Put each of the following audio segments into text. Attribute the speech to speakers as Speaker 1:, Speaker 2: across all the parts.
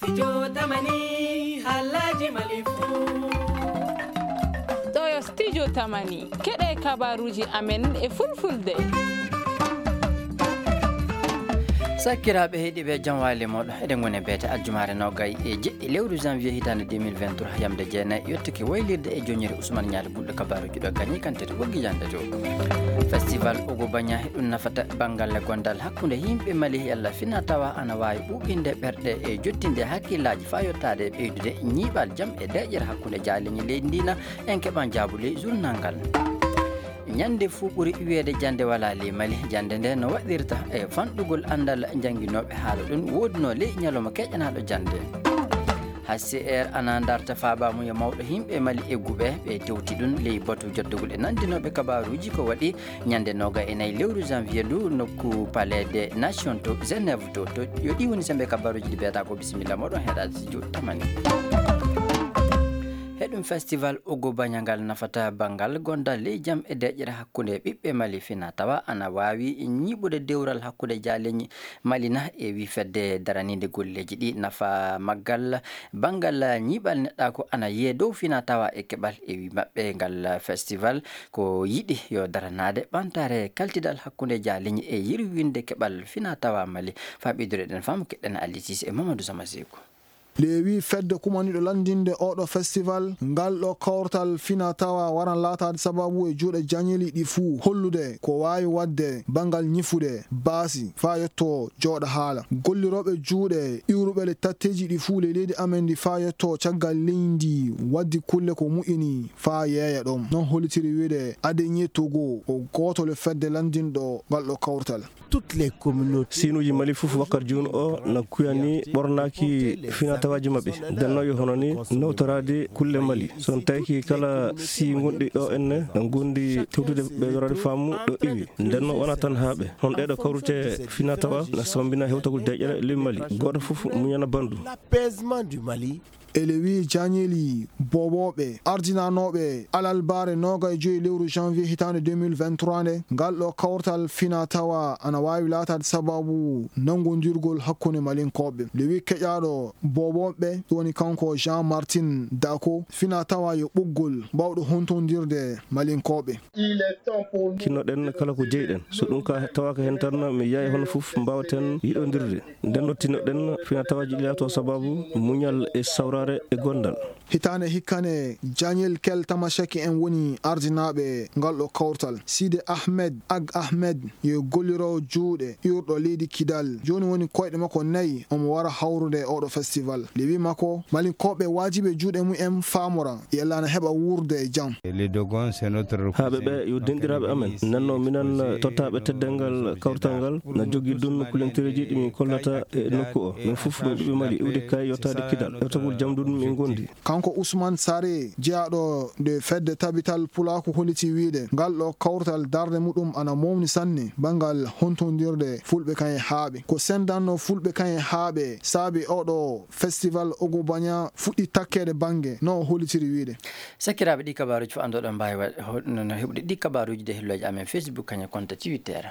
Speaker 1: Studio Tamani Alhaji Malifu.
Speaker 2: Ɗo studio Tamani keɗe kabaruji amen e fulfulde.
Speaker 3: Sakiraaɓe heeɗiɓe jam waali moɗon eɗen goni beete aljumare nogay e jeɗɗi lewru janvier hitande 2023 yamde jeenayyi yettiki waylirde e joñiri Ousmane Ñaali Bulɗo kabaruji ɗo gagni kantete ɓoggi jande to festival Ogo Bagna ɗum nafata banggal gondal hakkude yimɓe Mali yalla fina tawa ana wawi ɓuɓinde ɓerɗe e jottinde hakkillaji fa yettade e ɓeydude ñiiɓal jaam e deƴƴere hakkude jaaleñi leydi ndina en keɓan jaabule journal ngal ñande fuu ɓuri wiyeede jande wala ley Mali jande nde no waɗirta e fanɗugol andal jangguinoɓe haala ɗum wodno ley ñalawma keƴƴanaɗo jande HCR ana darta faabamuya mawɗo yimɓe Mali egguɓe ɓe tewti ɗum ley batu joddugol e nandinoɓe kabaruji ko waɗi ñande noga e nayyi lewru janvier ndu nokku palais des nations to Genève to yo ɗi woni sembe kabaruji ɗi mbiyata ko bisimilla moɗon heeɗade studio Tamani. Heɗum festival Ogo Bagna ngal nafata bangal gondal ley jaam e deƴƴere hakkude ɓiɓɓe Mali fina tawa ana wawi ñiɓude dewral hakkude jaaleñi Malina e wi fedde daranide golleji ɗi nafa maggal bangal ñiɓal neɗɗa ana yiye dow fina tawa e keɓal e wi maɓɓe ngal festival ko yiɗi yo daranade ɓantare kaltidal hakkude jaaleñi e yirwinde keɓal fina tawa Mali fa ɓidore ɗen fam keɗɗen Ali Cissé e Mamadou Samaseko.
Speaker 4: lewi fedde kumaniɗo landinde oɗo festival ngal ɗo kawrtal fina tawa waran latade sababu e juuɗe jañeli ɗi fuu hollude ko wawi wadde bangal ñifude baasi fa yetto jooɗa haala golliroɓe juuɗe iwruɓe le tatteji ɗi fuu le leydi amen ɗi fa yetto caggal leydi waddi kulle ko mu'ini fa yeeya ɗon non hollitiri wiide Adénié Togo ko goto le fedde landinɗo ngal ɗo kawrtal.
Speaker 5: Toutes les communautés sinuji Mali fof wakkati joni o na kuyani ɓornaki fina tawaji mabɓe dennoyo hono ni nawtorade kulle Mali son tawki kala si gonɗi ɗo enne no gondi tewtude ɓeydorade faamu ɗo iwi ndenno wona tan haaɓe hon ɗeɗo kawrute fina tawa na sambina hewtagol deƴƴere ley Mali goto fof muñana bandu l'apaisement du Mali.
Speaker 4: Elewi jañeli boboɓe ardinanoɓe alalbare noga e joyi lewru janvier hitande 2023 nde ngal ɗo kawrtal fina tawa ana wawi latade sababu nangodirgol hakkude malinkoɓe lewi keƴaɗo boboɓe woni kanko Jean Martin Dako fina tawa yo ɓoggol mbawɗo hontodirde malinkoɓe
Speaker 5: kinnoɗen kala ko jeyɗen so ɗum ka tawaka hen tan mi yiya hono foof mbawaten yiɗodirde nden tinnoɗen fina tawaji ɗilato sababu muñal e sawrare e gondal
Speaker 4: hitane hikkane Daniel Kel Tamasheki en woni ardinaɓe ngal ɗo kawrtal Side Ahmed Ag Ahmed yo golliro juuɗe iwrɗo leydi Kidal joni woni koyɗe makko nayyi omo wara hawrude oɗo festival lewi makko malinkoɓe wajiɓe juuɗe mumen famora yellana heɓa wurde e jaam
Speaker 5: haaɓe ɓe yo denɗiraɓe amen nanno minen tottaɓe teddengal kawrtal ngal na jogui dun kulentereji ɗi min kollata e nokku o min foof min ɓiɓe Mali iwde kay yottade Kidal yottagol jaam ɗum min gondi
Speaker 4: kanko Ousmane Sare jeyaɗo de fedde tabital pulaku holliti wiide ngal ɗo kawrtal darde muɗum ana mawni sanne bangal hontodirde fulɓe kayen haaɓe ko sendanno fulɓe kayen haaɓe saabi oɗo festival Ogo Bagna fuɗɗi takkede bangue no hollitiri wiide.
Speaker 3: Sakiraɓe ɗi kabaruji fo andoɗon mbawi no heɓude ɗi kabaruji de hilloji amen Facebook kañum compte Twitter.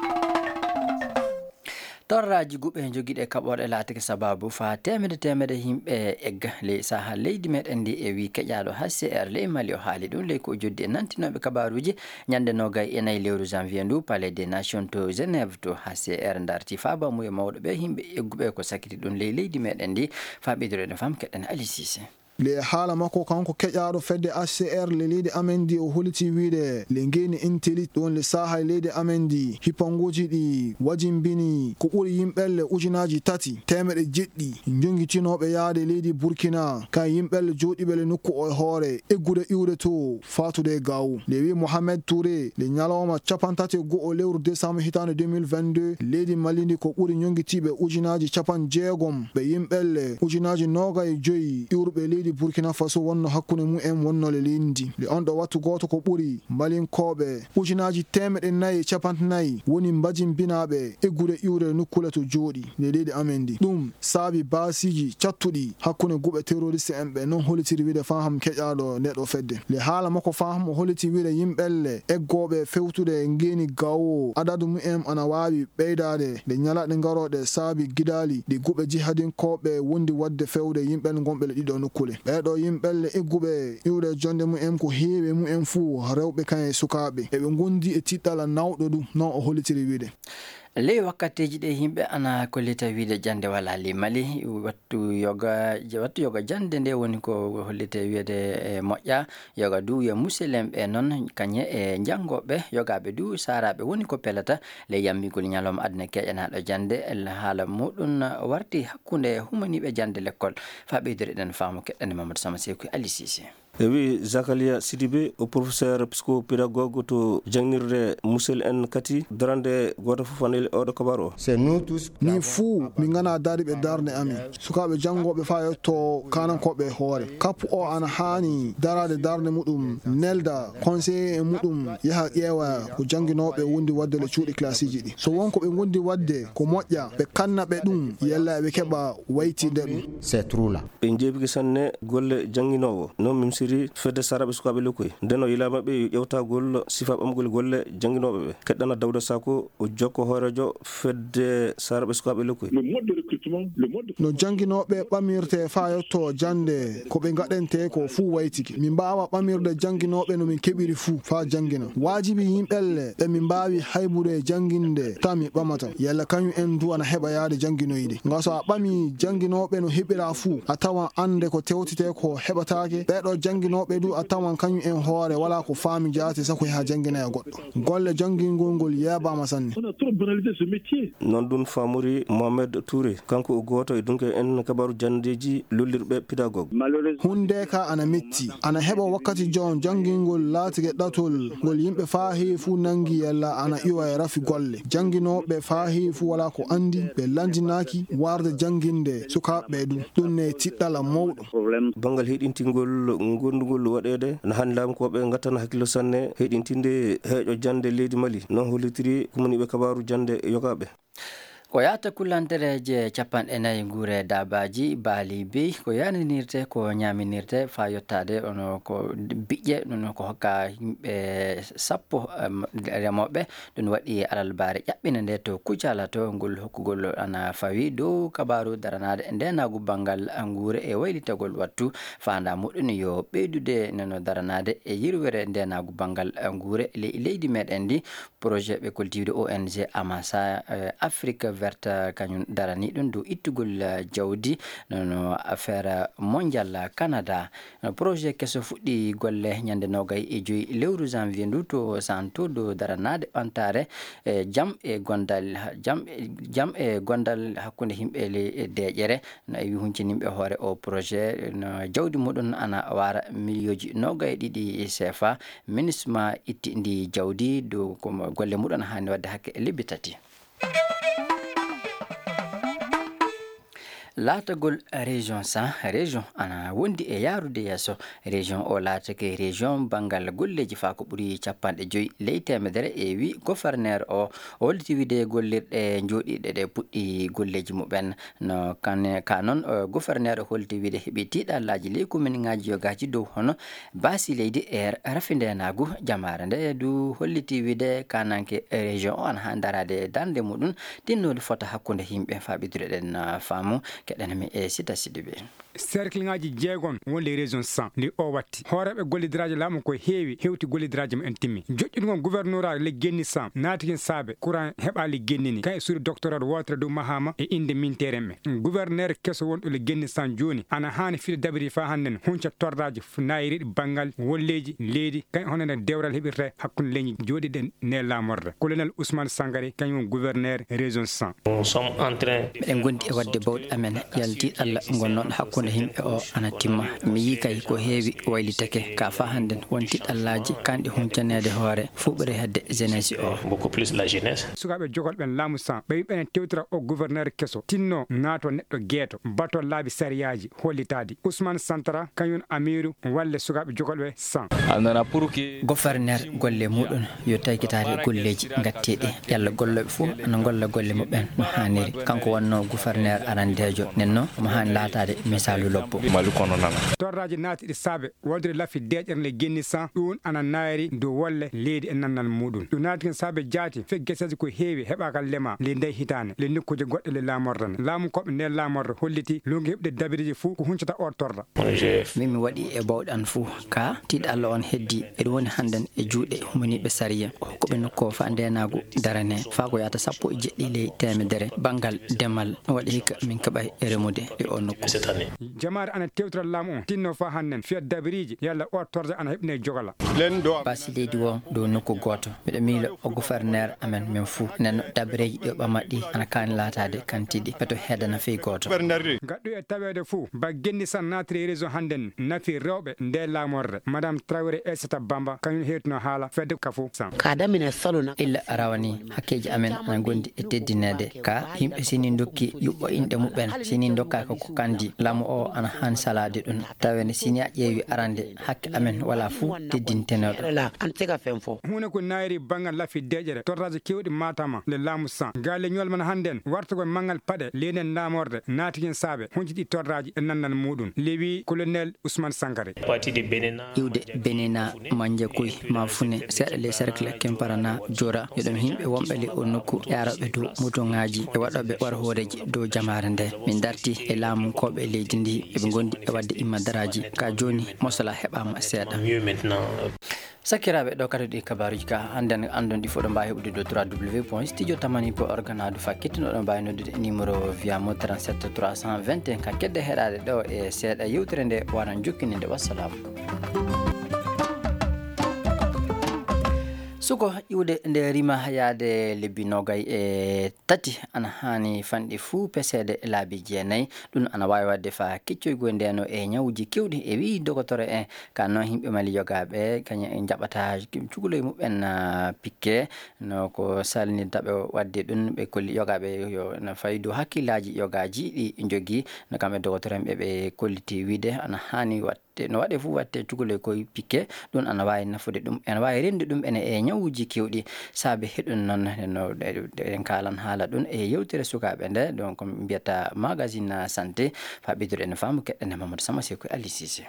Speaker 3: Torraji guɓe joguiɗe kaɓorɗe laatake sababu fa temede yimɓe egga ley saha leydi meɗen ndi e wi keƴaɗo HCR ley Mali o haali ɗum ley ko joddi e nantinoɓe kabaruji ñande nogay e nayyi lewru janvier ndu palais des nations to Genève to HCR darti fabamuye mawɗo ɓe yimɓe egguɓe ko sakiti ɗum ley leydi meɗen ndi fa ɓidiroɗen fam keɗɗen Ali Cissé.
Speaker 4: le haala makko kanko keƴaɗo fedde HCR le leydi amen di o holliti wiide le ngeni intellit ɗon le saha leydi amen di hipanguji ɗi wajimbini ko ɓuri yimɓelle ujunaji 3 temeɗe jeɗɗi jongitinoɓe yaade leydi Burkina kan yimɓelle joɗiɓe le nokku o hoore eggude iwre to fatude gawu le wi Mohamed Touré le ñalawma 31 lewru décembre hitande 2022 leydi Mali ndi ko ɓuri jongitiɓe ujunaji 60 ɓe yimɓelle ujunaji 25 iwruɓe leydi leydi Burkina Faso wonno hakkunde mu'en wonno le lindi le on ɗo wattu goto ko ɓuri malinkoɓe ujunaji 450 woni mbajimbinaɓe eggude iwre nukkule to jooɗi le leydi amen ndi ɗum saabi basiji cattuɗi hakkunde guɓe terroriste en ɓe non holitiri wiide faham keƴaɗo neɗo fedde le haala makko faham o holiti wiide yimɓelle eggoɓe fewtude ngeni gawo adadu mu'en ana wawi ɓeydade le ñalaɗe garoɗe saabi gidali ɗi guɓe jihadinkoɓe wondi wadde fewde yimɓel gonɓe le ɗiɗo nukkule ɓeɗo yimɓelle egguɓe iwre jonde mu'en ko heewi mu'en fuu rewɓe kan e sukaɓe eɓe gondi e tiɗɗala nawɗo ɗum non o holitiri wiide
Speaker 3: ley wakkatiji ɗe yimɓe ana kollita wiide jande wala limali wattu yoga jande nde woni ko hollite wiide moƴƴa yoga du yo musilem ɓe noon kañe e janggoɓe yogaɓe du saraɓe woni ko pelata le yammigol ñalawma aduna keƴanaɗo jande haala muɗum warti hakkude humaniɓe jande l'école fa ɓeydori ɗen faamu keɗɗande Mamadou Sama Sekou Ali Cissé
Speaker 5: wi Zakaria Sidibé o professeur psychopédagogue to jangnirde musel en kati darande goto fof anel oɗo kabar o
Speaker 4: min fuu min gana daariɓe darde amin sukaɓe janggoɓe fa yetto kanankoɓe hoore kappu o ana hani darade darde muɗum nelda conseiller e muɗum yaha ƴeewa ko janguinoɓe wondi wadde le cuuɗi classiji ɗi so wonko ɓe gondi wadde ko moƴƴa ɓe kannaɓe ɗum yella ɓe keɓa waytide ɗum
Speaker 5: ɓe jeebiki sanne golle janguinowo non min fedde saraɓe sukaɓe lokkoy nden o yila maɓɓe ƴewtagol sifa ɓamgol golle janguinoɓe ɓe keɗɗana Dawda Sako o jokko hoorejo fedde saraɓe sukaɓe lokkoy
Speaker 4: no janguinoɓe ɓamirte fa yetto jande ko ɓe gaɗente ko fuu waytiki min mbawa ɓamirde janguinoɓe no min keɓiri fuu fa janguina wajibi yimɓelle ɓe min mbawi haybude janguinde ta mi ɓamata yalla kañum en du ana heɓa yaade janguinoyde nga so a ɓami janguinoɓe no heɓira fuu a tawan ande ko tewtite ko heɓatake ɓeɗo janguinoɓe du a tawan kañum en hoore wala ko faami jaati sako ha janguina e goɗɗo golle janguingol ngol yeɓama sanne
Speaker 5: non ɗum famori Mohamed Touré kanko o goto e dunke en kabaru jandeji lollirɓe pédagogue
Speaker 4: hunde ka ana metti ana heɓa wakkati jon janguingol laatike ɗatol ngol yimɓe fa heewi fu nangi yalla ana iwa e rafi golle janguinoɓe fa heewi fu wala ko andi ɓe landinaki warde janguinde sukaɓe ɗum ne tiɗɗala mawɗo
Speaker 5: bangal heɗintingol gondugol waɗede no hani laamukoɓe gattana hakkilo sanne heɗintinde heeƴo jande leydi Mali non hollitiri kumaniɓe kabaru jande yogaɓe
Speaker 3: ko yata kullantereje 40 guure dabaji baali bey ko yaninirte ko ñaminirte fa yottade ono ko biƴƴe ɗum ko hokka yimɓe 10 remoɓe ɗum waɗi alalbare ƴaɓɓina nde to kucala to ngol hokkugol ana fawi dow kabaru daranade e ndenagu banggal guure e waylitagol wattu fanda muɗum yo ɓeydude nono daranade e yirwere ndenagu banggal guure leydi meɗen ndi projet ɓe koltiwde ONG Amasa Afrique verte kañum darani ɗum dow ittugol jawdi nono affaire mondial Canada projet keso fuɗɗi golle ñande 25 lewru janvier ndu to santo do daranade ɓantare jam e gondal hakkunde himɓe le deƴere no wi hunciniɓe hoore o projet no jawdi muɗum ana wara milioji 22 CFA ministre itti ndi jawdi dow ko golle muɗum hani wadde hakke e lebbi 3 laatagol région ana wondi e yarude yesso région o laatake région bangal golleji fa ko ɓuuri 50 ley temedere e wi gouverneur o holliti wide gollirɗe jooɗiɗe ɗe puɗɗi golleji muɓen no ka noon gouverneur holliti wide heeɓi tiiɗallaji ley commune ngaji yogaji dow hono baasi leydi e rafindenagu jamare nde du holliti wide kananke région o ana ha darade dande muɗum tinnode fota hakkude yimɓe faɓidire ɗen faamu keɗanami e Sita Sidibé
Speaker 6: cercle ngaji jeegon wonde région 100 ndi o watti hooreɓe gollidiraji laamu ko heewi hewti gollidiraji mum en timmi joƴƴuɗugon gouvernorat le genni sam naatikin saabe courant heɓali gennini kay suuri doctorat wotere dow mahama e inde mintere me gouverneur keso wonɗo le genni sam joni ana hani fiɗe dabiri fa hannden hunca tordaji nayiriɗi bangal wolleji leydi kay honene dewral heɓirte hakkude leñi jooɗiɗe ne laamorde colonel Ousmane Sangaré kañum gouverneur région 100
Speaker 3: meɗen gondi e wadde bawɗi amen men yalti Allah gonnon hakkunde himbe o ana timma mi yi kay ko heewi waylitake ka fa handen wonti Allaji kandi huncanede hoore fuɓre hedde jeunesse o
Speaker 7: beaucoup plus la jeunesse
Speaker 6: sukaɓe jogol ben lamu san be ben tewtra o gouverneur kesso tinno nato neddo geeto bato laabi sariyaji hollitadi Ousmane Santara kanyun Amiru walle sukaɓe jogol be san
Speaker 8: andana pour que
Speaker 3: gouverneur golle mudun yo taykitaade golleji gattede yalla gollobe fu ana golla golle mabben no haniri kanko wonno gouverneur arandejo nenno mo han laataade misalu lobbo
Speaker 8: malu kono nana
Speaker 6: torraji naati di sabe wodre lafi deejerne genni san dun ana naari do wolle leedi en nannal mudun do naati sabe jaati fe gesaji ko heewi heba kal lema le ndey hitane le nokkuje godde le lamordan laamu ko be ne lamordo holliti longi hebde dabiriji fu ko huncata o torra
Speaker 3: mimi wadi e bawdan fu ka tid Allah on heddi e woni handen e juude moni be sariya ko be nokko fa ndenago darane fa ko yata sappo e jeddi le temedere bangal demal wadi hika min kabay e remude e on nokko
Speaker 6: jamaare ana tewtra laamu tinno fa hannen fi dabiriji yalla o torja ana hebne jogala
Speaker 3: len do basi leydi wo do nokko goto be miilo o gouverneur amen men fu nen dabreji do bamadi ana kan laataade kantidi beto hedana fe goto
Speaker 6: gaddu e tawede fu ba genni san natri réseau handen nafi rewbe nde laamorde madame Traoré Aissata Bamba kanyun hetno hala fedde kafu san
Speaker 9: kada min saluna
Speaker 3: illa arawani hakkeji amen an gondi e teddinede ka himbe sini dokki yubbo inde mubben sini dokka ko kandi lamu o ana han salade dun tawene sini ajewi arande hakke amen wala fu teddintenodo
Speaker 9: la antega femfo
Speaker 6: hune ko nairi bangal lafi dejere torraje kewdi matama le lamu san gale nyol man handen warta ko mangal pade lenen namorde natigen sabe hunjidi torraji en nannan mudun lewi colonel Ousmane Sankare
Speaker 7: parti de Benena
Speaker 3: iwde Benena manje koy ma fune seeda le cercle kemparana jora yedom himbe wombele o nokku yarabe do mutongaji e wadobe war horeji do jamaare nde min darti e laamu kobe leydi ndi e gondi e wadde imma daraji ka joni mosala hebama seeda sakirabe do kadi kabaruji ka anden andon di fodo mbaay hebde do www.studio-tamani.org na do fakitino do mbaay nodde numéro via mo 37 321 ka kedde hedaade do e seeda yewtere nde waran jokkininde wassalam suko iwde nde rima hayade lebbi nogay e tati ana hani fandi fu pesede laabi jeenay dun ana wawi wadde fa keccoygo ndeno e nyawuji kewdi e wi dogotore en kanno himbe mali yogabe kanya en jabata cuguloy mubben pikke no ko salni dabe wadde dun be kolli yogabe yo na faydo hakkilaji yogaji di jogi no kambe dogotore be kolliti wide ana hani no wade fu watte cuguloy koy pikke dun ana wawi nafude dum en wawi rende dum ene e nyawuji kewdi sabe hedon non no en kalan hala dun e yewtere sukabe nde donc biata magazine santé fa bidure en famu kedde Mamadou Sama Seko Ali Cissé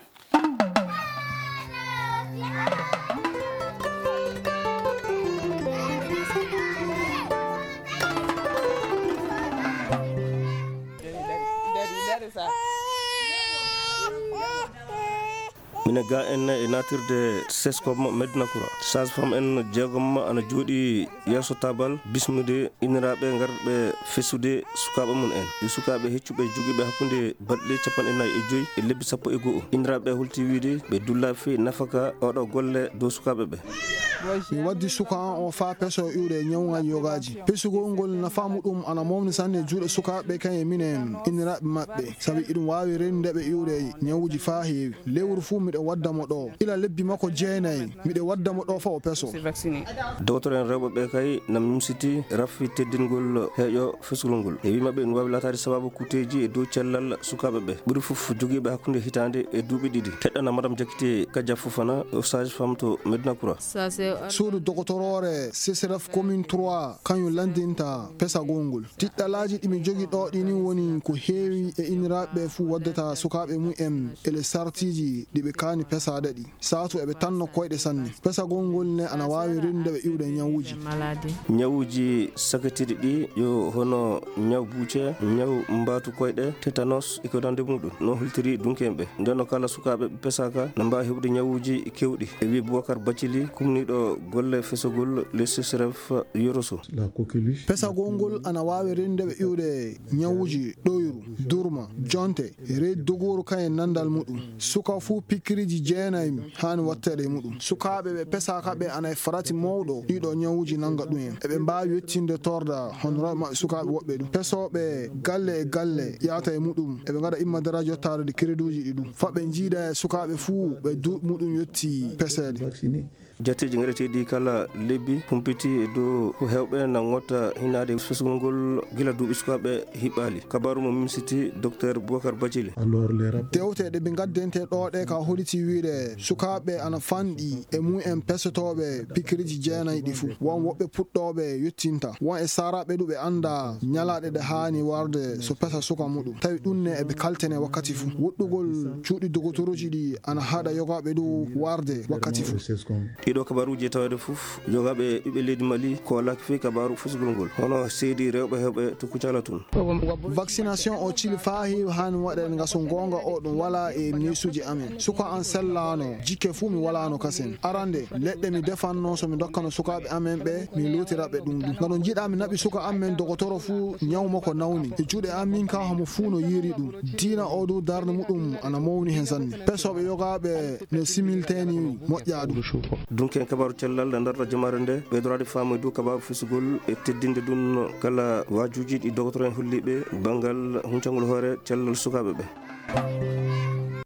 Speaker 5: mine ga en e natirde seskom Medina Koura sage femme en jeegom ana joodi yeso tabal bismude inirabe ngarbe fesude sukabe mun en e sukabe heccube jogibe hakkunde badle 45 e lebbi sappo e goo inirabe hulti wiide be dulla fe nafaka odo golle do sukabe be
Speaker 4: mi waddi suka on fa peso iwde nyawgal yogaji pesugo ngol nafamu dum ana momni sanne juude sukabe kay minen inirabe mabbe sabi idum wawi rende be iwde nyawuji fa heewi lewru fu mi wadda mo do ila lebbi mako jeenay mi de wadda mo do fa o peso
Speaker 5: docteur en rewbe be kay nam siti rafi teddingol heejo fesulungol e wi mabbe en wawi latade sababu kuteji e do cellal sukabe be buri fuf jogibe hakkunde hitande e duubi didi teddana madame jakite kadja fufana o sage femme to Medina Koura
Speaker 4: suudu dogotorore CSRF commune 3 kanyu landinta pesa gongol tiddalaji dimi jogi do dini woni ko heewi e inirabe fu waddata sukabe mu em ele sartiji dibe kani pesa dadi saatu e be tanno koyde sanne pesa gongol ne ana wawi rinde be iwde nyawuji
Speaker 5: sakatidi di yo hono nyaw buuce nyaw mbatu koyde tetanus e ko dande mudum no hultiri dunkembe ndeno kala sukabe pesaka na mba hebde nyawuji kewdi e wi Boubacar Bacili kumni do ɗo golle fesogol lessisref yoroso
Speaker 4: pesagol ngol ana wawi rende ɓe iwde ñawuji ɗoyru durma jonte re dogoro kayen nandal muɗum suka fu pikiriji jeenaymi hani wattede muɗum sukaɓe ɓe pesaka ɓe ana e farati mawɗo ɗiɗo ñawuji nanga ɗum en eɓe mbawi yettinde torda honoraɓe maɓɓe sukaɓe woɓɓe ɗum pesoɓe galle e galle yata e muɗum eɓe gaɗa immadaraa jottade créduji ɗi ɗum faɓe jiida e sukaɓe fuu ɓe muɗum yetti pesede
Speaker 5: jatteji gaɗeteɗi kala lebbi humpiti e dow ko hewɓe nan watta hinade fesugol ngol gila duuɓi sukaɓe hiɓɓali kabaru mo mimsiti docteur Boubacar Badjili
Speaker 4: dewteɗe ɓe gaddente ɗo ɗe ka holliti wiide sukaɓe ana fanɗi e mum en pesotoɓe pikiriji jeenayyi ɗi fuu won woɓɓe puɗɗoɓe yettinta won e saraɓe ɗu ɓe anda ñalaɗe ɗe hani warde so pesa suka muɗum tawi ɗumne eɓe kaltene wakkati fuu woɗɗugol cuuɗi dogotoruji ɗi ana haɗa yogaɓe ɗu warde wakkati fuu
Speaker 5: ɗiɗo kabaruji tawede fof jogaɓe ɓiɓɓe leydi Mali ko walaki fi kabaru fesugol ngol hono seedi rewɓe hewɓe to kucala tun
Speaker 4: vaccination o cili fa heewi hani waɗen gaso gonga o ɗum wala e nesuji amen suka an sellano jikke fuu mi walano kasen arande leɗɗe mi defanno somi dokkano sukaɓe amen ɓe mi lotiraɓe ɗum ɗum gaɗo jiiɗa mi naɓi suka amen dogotoro fuu ñawma ko nawni e juuɗe amin ka homo fuu no yiri ɗum diina o du darde muɗum ana mawni hen sanne pesoɓe yogaɓe no similteni moƴƴa ɗum
Speaker 5: donc en kabaru cellal nde darta jamare nde ɓeydorade faamu e dow kabaru fesugol e teddinde ɗum kala wajuji ɗi dogotoro en holliɓe banggal huncangol hoore cellal sukaɓe ɓe